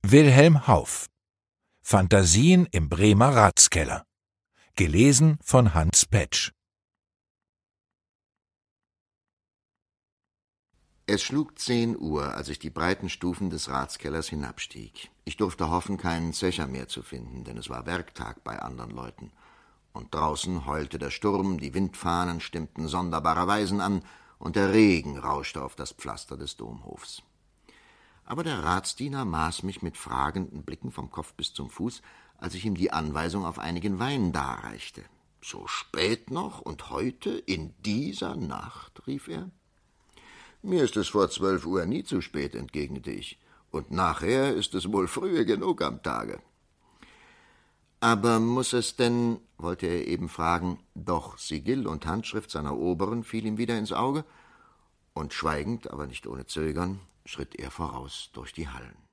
Wilhelm Hauff. Phantasien im Bremer Ratskeller. Gelesen von Hans Petsch. Es schlug 10 Uhr, als ich die breiten Stufen des Ratskellers hinabstieg. Ich durfte hoffen, keinen Zecher mehr zu finden, denn es war Werktag bei anderen Leuten. Und draußen heulte der Sturm, die Windfahnen stimmten sonderbare Weisen an und der Regen rauschte auf das Pflaster des Domhofs. Aber der Ratsdiener maß mich mit fragenden Blicken vom Kopf bis zum Fuß, als ich ihm die Anweisung auf einigen Wein darreichte. »So spät noch und heute, in dieser Nacht?« rief er. »Mir ist es vor 12 Uhr nie zu spät«, entgegnete ich, »und nachher ist es wohl frühe genug am Tage.« »Aber muß es denn«, wollte er eben fragen, doch Sigill und Handschrift seiner Oberen fiel ihm wieder ins Auge, und schweigend, aber nicht ohne Zögern, schritt er voraus durch die Hallen.